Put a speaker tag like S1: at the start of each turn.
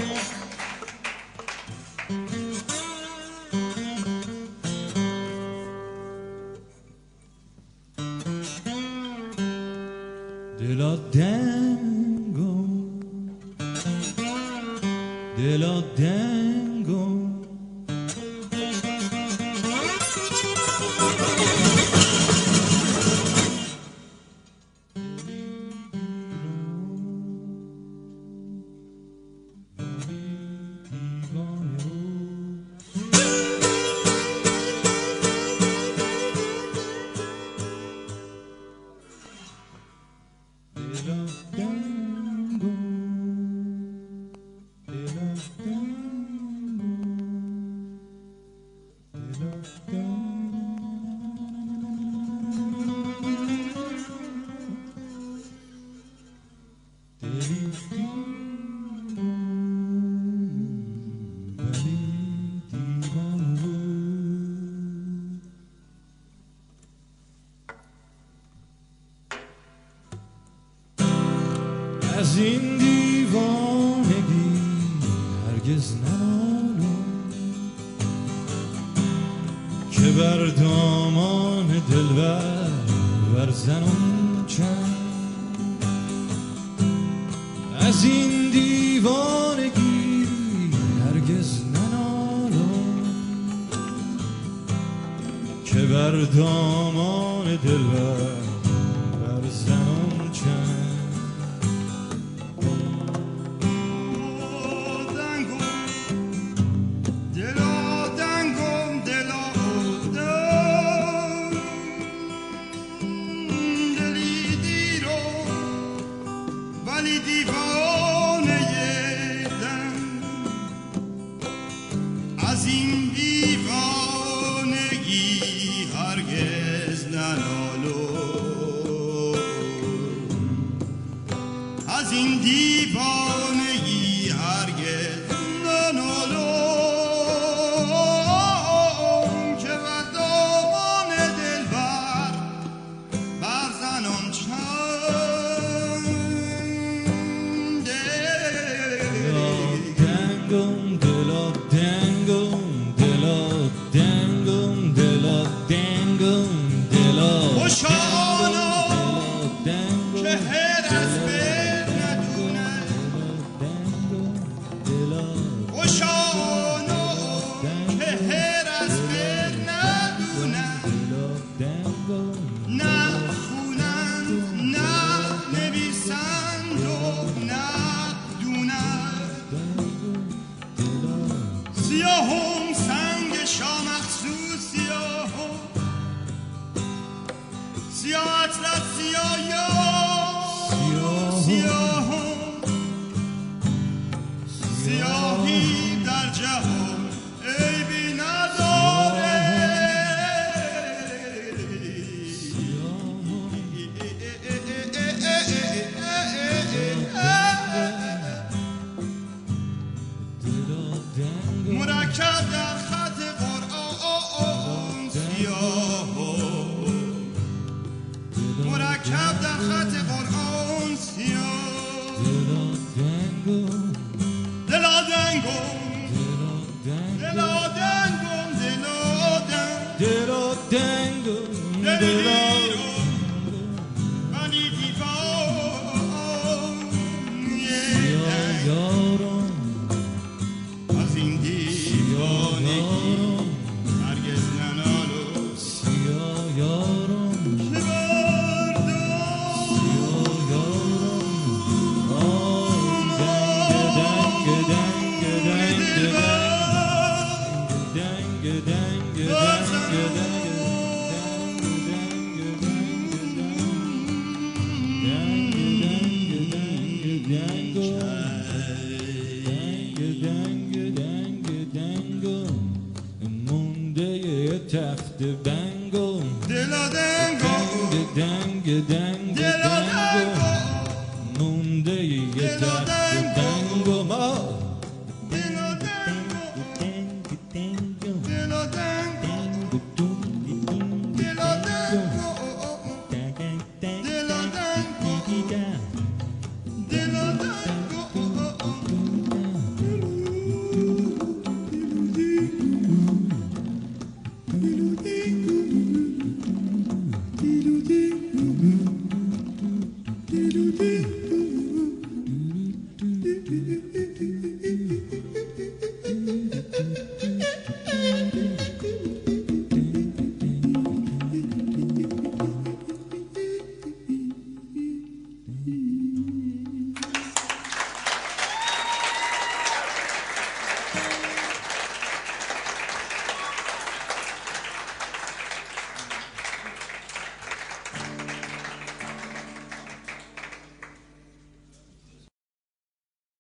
S1: Dela dengo, dela dengo. از این دیوانگی هرگز ننالم که بر دامان دلبر برزنم چند. از این دیوانگی هرگز ننالم که بر دامان دلبر برزنم چند.
S2: از این دیوانگی هرگز ننالم، از این دیوانگی هرگز ننالم که بر دامان دلبر برزنم چند. سیاهم سنگ شامخصوص سیاهم، سیاه اطلس سیاه سیاهم، سیاهی در جهان عیبی نداره. مرکب در خط قرآن سیاه، مرکب در خط قرآن سیاه. دلا دنگم دلا دنگم دلا دنگم ولی دیوان از این دیوانگی هرگز ننالم که
S1: تخت بنگو
S2: دلا دنگو
S1: دنگ دنگ
S2: دلا دنگو
S1: مونده یه تخت بنگو ما
S2: دلا دنگو دلا دنگو دلا دنگو دلا دنگو دلا دنگو tengo.